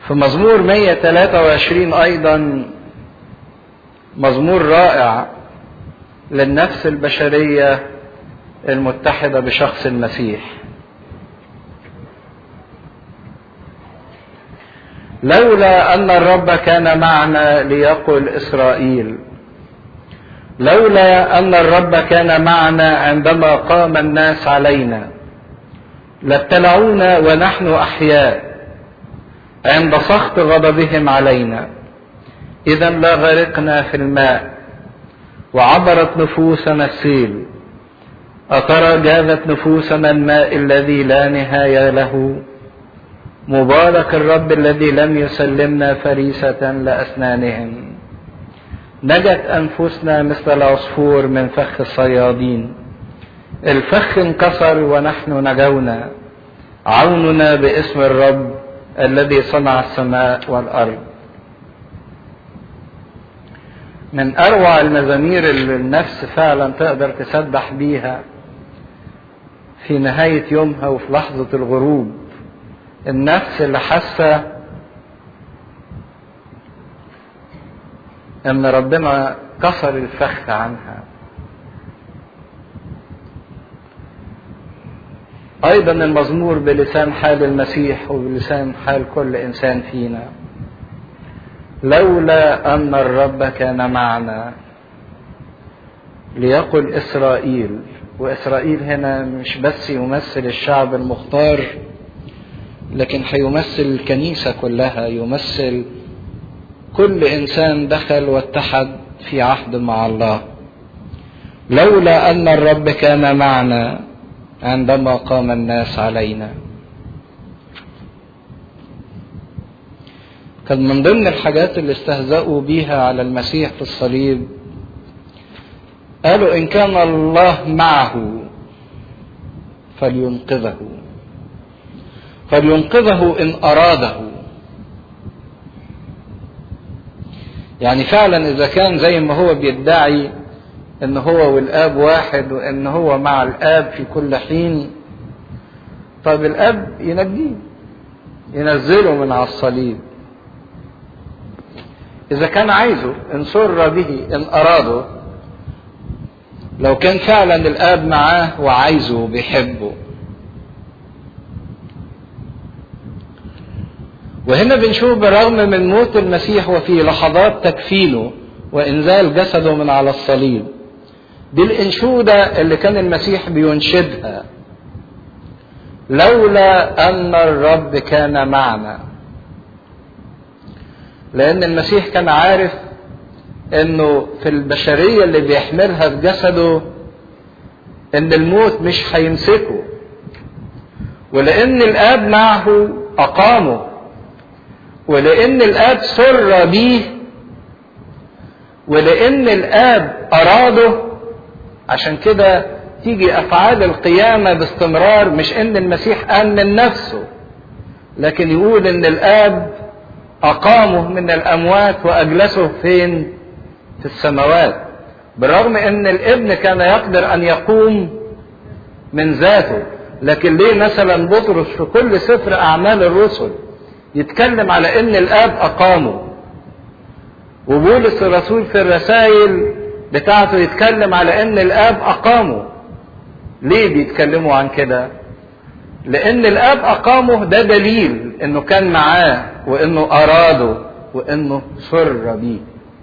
في مزمور 123 أيضا مزمور رائع للنفس البشرية المتحدة بشخص المسيح. لولا أن الرب كان معنا ليقل إسرائيل، لولا أن الرب كان معنا عندما قام الناس علينا، لابتلعونا ونحن أحياء عند سخط غضبهم علينا. إذا لا غرقنا في الماء وعبرت نفوسنا السيل. أترى جاذت نفوسنا الماء الذي لا نهاية له. مبارك الرب الذي لم يسلمنا فريسة لأسنانهم. نجت أنفسنا مثل العصفور من فخ الصيادين. الفخ انكسر ونحن نجونا. عوننا باسم الرب الذي صنع السماء والأرض. من أروع المزامير اللي النفس فعلا تقدر تسبح بيها في نهاية يومها وفي لحظة الغروب. النفس اللي حاسة ان ربنا كسر الفخ عنها. ايضا المزمور بلسان حال المسيح وبلسان حال كل انسان فينا. لولا ان الرب كان معنا ليقل اسرائيل. واسرائيل هنا مش بس يمثل الشعب المختار، لكن هيمثل الكنيسة كلها، يمثل كل انسان دخل واتحد في عهد مع الله. لولا ان الرب كان معنا عندما قام الناس علينا. كان من ضمن الحاجات اللي استهزأوا بيها على المسيح في الصليب، قالوا إن كان الله معه فلينقذه إن أراده. يعني فعلا إذا كان زي ما هو بيدعي إن هو والآب واحد وإن هو مع الآب في كل حين، طب الآب ينجيه، ينزله من على الصليب إذا كان عايزه، إن سر به، إن أراده. لو كان فعلا الآب معاه وعايزه وبيحبه. وهنا بنشوف بالرغم من موت المسيح وفي لحظات تكفينه وإنزال جسده من على الصليب، دي الإنشودة اللي كان المسيح بينشدها. لولا أن الرب كان معنا. لأن المسيح كان عارف إنه في البشرية اللي بيحملها في جسده إن الموت مش هيمسكه، ولأن الآب معه أقامه، ولأن الآب سر بيه، ولأن الآب أراده. عشان كده تيجي أفعال القيامة باستمرار، مش إن المسيح قام من نفسه، لكن يقول إن الآب أقامه من الأموات وأجلسه فين؟ في السماوات. بالرغم إن الابن كان يقدر أن يقوم من ذاته، لكن ليه مثلا بطرس في كل سفر أعمال الرسل يتكلم على إن الآب أقامه، وبولس الرسول في الرسائل بتاعته يتكلم على إن الآب أقامه؟ ليه بيتكلموا عن كده؟ لأن الآب أقامه، ده دليل إنه كان معاه وإنه أراده وإنه سر بيه.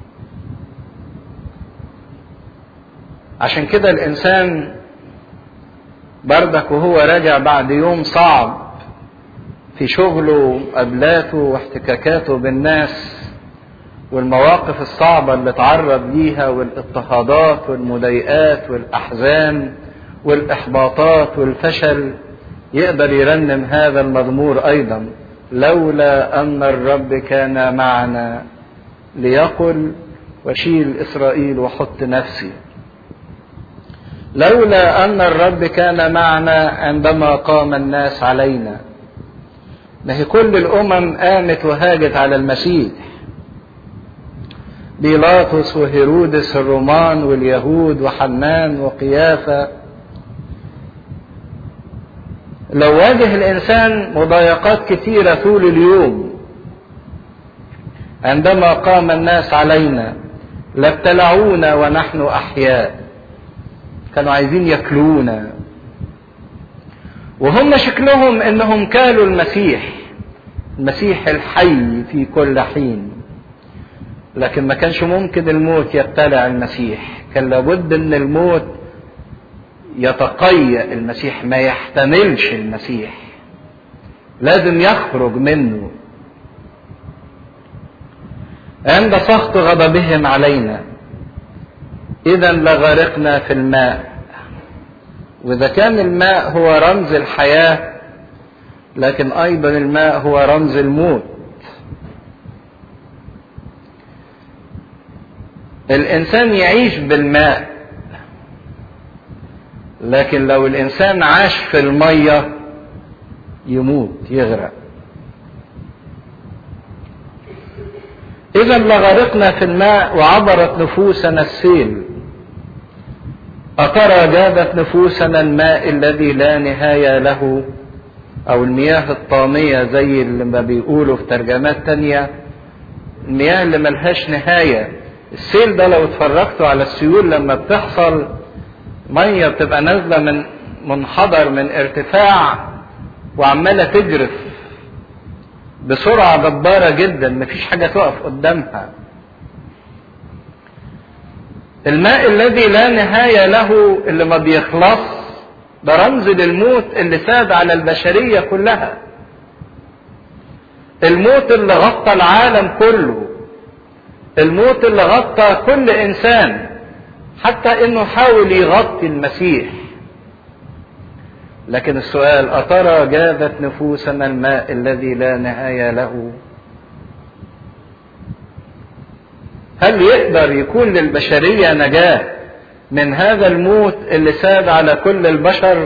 عشان كده الإنسان بردك وهو راجع بعد يوم صعب في شغله ومقابلاته واحتكاكاته بالناس والمواقف الصعبة اللي اتعرض ليها والاضطهادات والمضايقات والأحزان والإحباطات والفشل، يقدر يرنم هذا المزمور أيضا. لولا أن الرب كان معنا ليقل، وشيل إسرائيل وحط نفسي. لولا أن الرب كان معنا عندما قام الناس علينا. ما هي كل الأمم قامت وهاجت على المسيح، بيلاطس وهيرودس الرومان واليهود وحنان وقيافة. لو واجه الإنسان مضايقات كتيرة طول اليوم عندما قام الناس علينا لابتلعونا ونحن أحياء. كانوا عايزين ياكلونا، وهم شكلهم انهم كالوا المسيح الحي في كل حين. لكن ما كانش ممكن الموت يبتلع المسيح، كان لابد ان الموت يتقيأ المسيح، ما يحتملش المسيح، لازم يخرج منه. عند سخط غضبهم علينا إذا لغرقنا في الماء. وإذا كان الماء هو رمز الحياة، لكن أيضا الماء هو رمز الموت. الإنسان يعيش بالماء، لكن لو الإنسان عاش في المية يموت، يغرق. إذا لغرقنا في الماء وعبرت نفوسنا السيل. أترى جابت نفوسنا الماء الذي لا نهاية له، أو المياه الطامية زي اللي ما بيقولوا في ترجمات تانية، المياه اللي ملهاش نهاية. السيل ده لو اتفرجتوا على السيول لما بتحصل، مية بتبقى نازلة من منحدر من ارتفاع وعمالة تجرف بسرعة جبارة جدا، مفيش حاجة تقف قدامها. الماء الذي لا نهاية له اللي ما بيخلص، ده رمز للموت اللي ساد على البشرية كلها. الموت اللي غطى العالم كله، الموت اللي غطى كل إنسان، حتى إنه حاول يغطي المسيح. لكن السؤال، أترى جابت نفوسنا الماء الذي لا نهاية له؟ هل يقدر يكون للبشرية نجاة من هذا الموت اللي ساد على كل البشر؟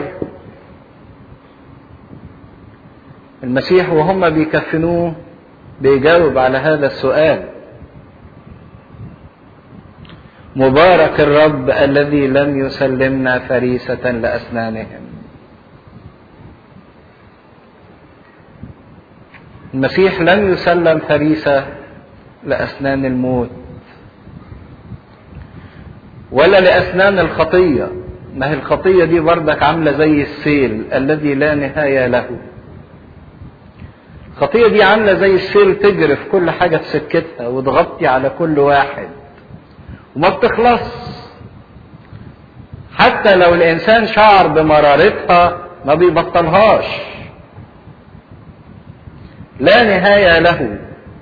المسيح وهم بيكفنوه بيجاوب على هذا السؤال. مبارك الرب الذي لم يسلمنا فريسة لأسنانهم. المسيح لم يسلم فريسة لأسنان الموت ولا لأسنان الخطية. ما هي الخطية دي بردك عاملة زي السيل الذي لا نهاية له. الخطية دي عاملة زي السيل، تجرف كل حاجة في سكتها وتغطي على كل واحد وما بتخلص. حتى لو الإنسان شعر بمرارتها ما بيبطلهاش، لا نهاية له.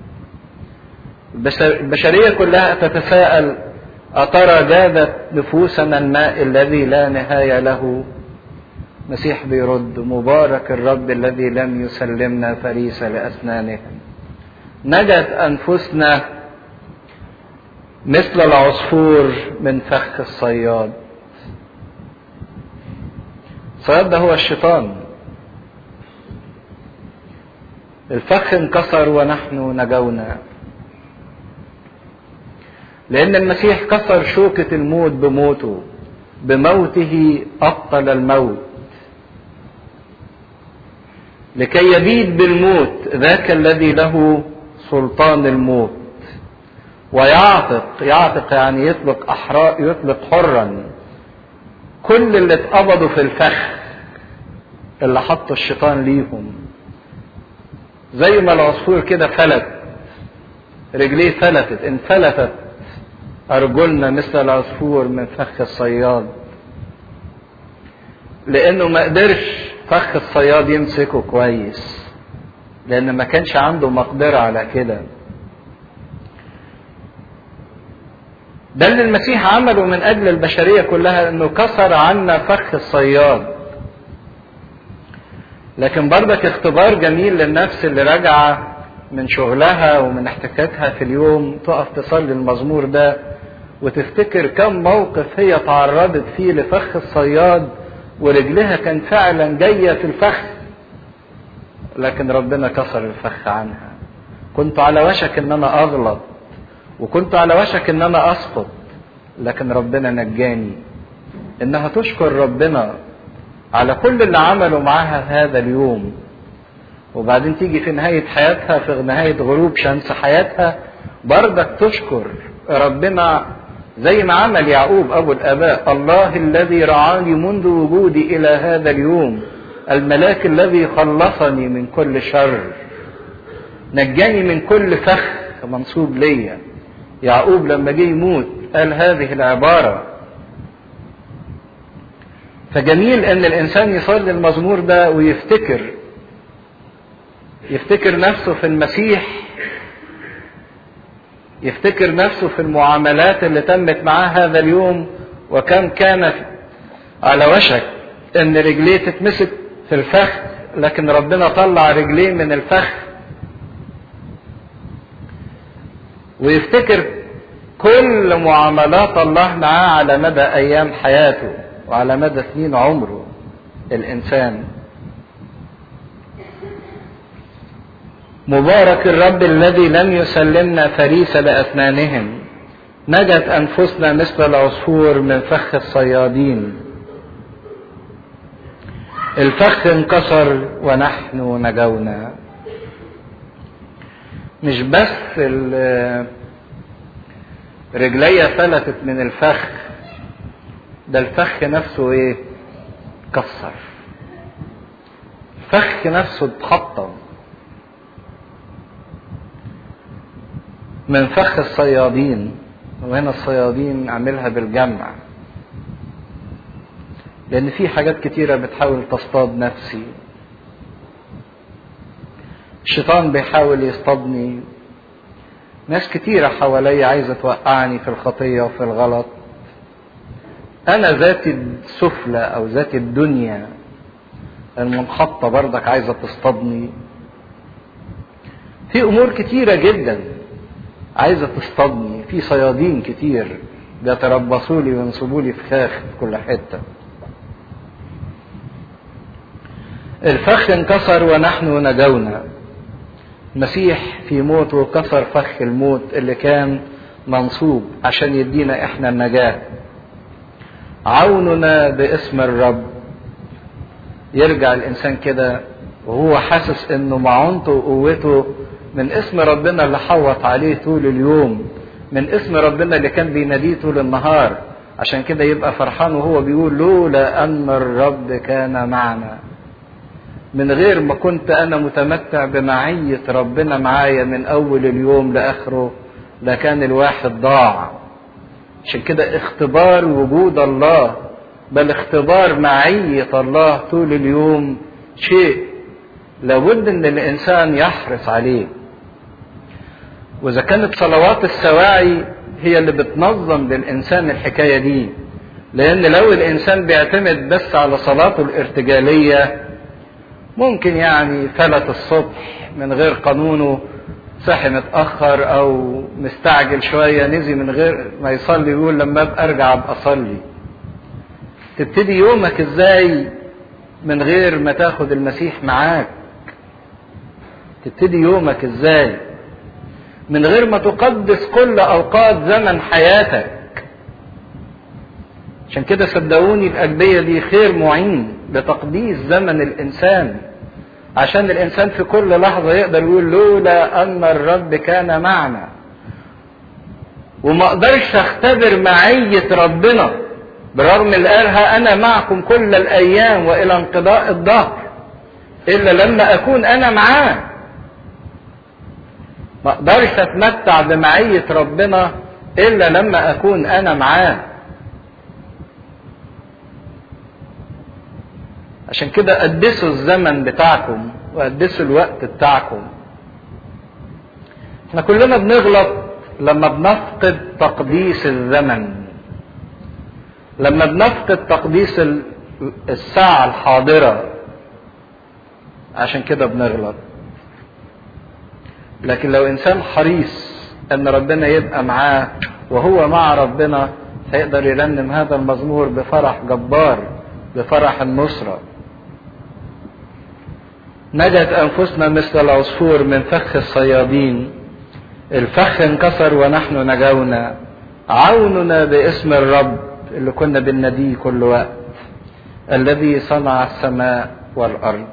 البشرية كلها تتساءل، أترى جابت نفوسنا الماء الذي لا نهاية له؟ مسيح بيرد، مبارك الرب الذي لم يسلمنا فريسة لأسنانهم. نجت أنفسنا مثل العصفور من فخ الصياد. الصياد ده هو الشيطان. الفخ انكسر ونحن نجونا، لأن المسيح كسر شوكة الموت بموته، بموته أبطل الموت، لكي يبيد بالموت ذاك الذي له سلطان الموت، ويعتق يعني يطلق حرا كل اللي اتقبضوا في الفخ اللي حطوا الشيطان ليهم. زي ما العصفور كده فلت، رجليه فلتت، انفلتت أرجلنا مثل العصفور من فخ الصياد، لأنه ما قدرش فخ الصياد يمسكه كويس، لأن ما كانش عنده مقدرة على كده. ده اللي المسيح عمله من أجل البشرية كلها، أنه كسر عنا فخ الصياد. لكن برضك اختبار جميل للنفس اللي راجعة من شغلها ومن احتكاكها في اليوم، تقف تصلي المزمور ده وتفتكر كم موقف هي تعرضت فيه لفخ الصياد، ورجلها كان فعلا جاية في الفخ، لكن ربنا كسر الفخ عنها. كنت على وشك ان انا اغلط، وكنت على وشك ان انا اسقط، لكن ربنا نجاني. انها تشكر ربنا على كل اللي عمله معاها هذا اليوم، وبعدين تيجي في نهاية حياتها، في نهاية غروب شمس حياتها، برضك تشكر ربنا زي ما عمل يعقوب ابو الاباء: الله الذي رعاني منذ وجودي الى هذا اليوم، الملاك الذي خلصني من كل شر، نجاني من كل فخ منصوب ليا. يعقوب لما جه يموت قال هذه العبارة. فجميل ان الانسان يصلي المزمور ده ويفتكر نفسه في المسيح، يفتكر نفسه في المعاملات اللي تمت معاه هذا اليوم، وكم كان على وشك ان رجليه تتمسك في الفخ، لكن ربنا طلع رجليه من الفخ. ويفتكر كل معاملات الله معاه على مدى ايام حياته وعلى مدى سنين عمره الانسان. مبارك الرب الذي لم يسلمنا فريسة لأسنانهم، نجت أنفسنا مثل العصفور من فخ الصيادين. الفخ انكسر ونحن نجونا. مش بس رجليا فلتت من الفخ، ده الفخ نفسه ايه؟ كسر. الفخ نفسه اتحطم من فخ الصيادين. وهنا الصيادين عاملها بالجمع، لان في حاجات كتيرة بتحاول تصطاد نفسي. الشيطان بيحاول يصطادني، ناس كتيرة حوالي عايزة توقعني في الخطية وفي الغلط. انا ذاتي السفلى او ذاتي الدنيا المنحطة برضك عايزة تصطادني. في امور كتيرة جدا عايزة تصطادني، في صيادين كتير بيتربصوا لي وينصبوا لي فخاخ في كل حتة. الفخ انكسر ونحن نجونا. المسيح في موت وكسر فخ الموت اللي كان منصوب عشان يدينا احنا النجاة. عوننا باسم الرب. يرجع الانسان كده وهو حاسس انه معونته وقوته من اسم ربنا اللي حوط عليه طول اليوم، من اسم ربنا اللي كان بيناديه طول النهار. عشان كده يبقى فرحان وهو بيقول لولا ان الرب كان معنا. من غير ما كنت انا متمتع بمعية ربنا معايا من اول اليوم لاخره لكان الواحد ضاع. عشان كده اختبار وجود الله، بل اختبار معية الله طول اليوم، شيء لابد ان الانسان يحرص عليه. واذا كانت صلوات السواعي هي اللي بتنظم للانسان الحكاية دي، لان لو الانسان بيعتمد بس على صلاته الارتجالية ممكن يعني فلت الصبح من غير قانونه، صحي متأخر او مستعجل شوية، نزي من غير ما يصلي يقول لما ابقى ارجع ابقى اصلي. تبتدي يومك ازاي من غير ما تاخد المسيح معاك؟ تبتدي يومك ازاي من غير ما تقدس كل اوقات زمن حياتك؟ عشان كده صدقوني الأجبية دي خير معين لتقديس زمن الإنسان، عشان الإنسان في كل لحظة يقدر يقول لولا أن الرب كان معنا. وما أقدرش أختبر معية ربنا برغم اللي قالها أنا معكم كل الأيام وإلى انقضاء الدهر إلا لما أكون أنا معاه. ما أقدرش أتمتع بمعية ربنا إلا لما أكون أنا معاه. عشان كده قدسوا الزمن بتاعكم وقدسوا الوقت بتاعكم. احنا كلنا بنغلط لما بنفقد تقديس الزمن، لما بنفقد تقديس الساعة الحاضرة، عشان كده بنغلط. لكن لو انسان حريص ان ربنا يبقى معاه وهو مع ربنا هيقدر يرنم هذا المزمور بفرح جبار، بفرح النصرة. نجت أنفسنا مثل العصفور من فخ الصيادين، الفخ انكسر ونحن نجونا. عوننا باسم الرب اللي كنا بنناديه كل وقت، الذي صنع السماء والأرض.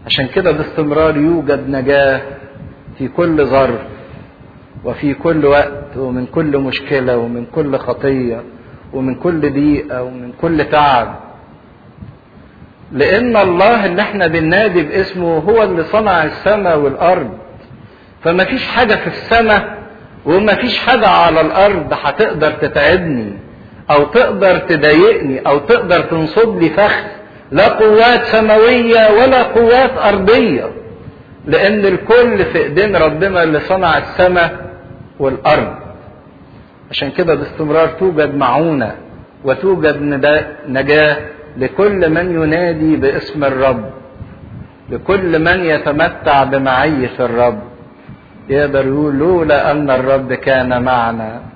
عشان كده باستمرار يوجد نجاة في كل ظرف وفي كل وقت ومن كل مشكلة ومن كل خطية ومن كل ضيقة ومن كل تعب. لأن الله اللي احنا بننادي باسمه هو اللي صنع السماء والأرض. فما فيش حاجة في السماء وما فيش حاجة على الأرض هتقدر تتعبني أو تقدر تضايقني أو تقدر تنصب لي فخ، لا قوات سماوية ولا قوات أرضية، لأن الكل في إيدين ربنا اللي صنع السماء والأرض. عشان كده باستمرار توجد معونة وتوجد نجاة لكل من ينادي باسم الرب، لكل من يتمتع بمعية الرب. يقدر يقول لولا أن الرب كان معنا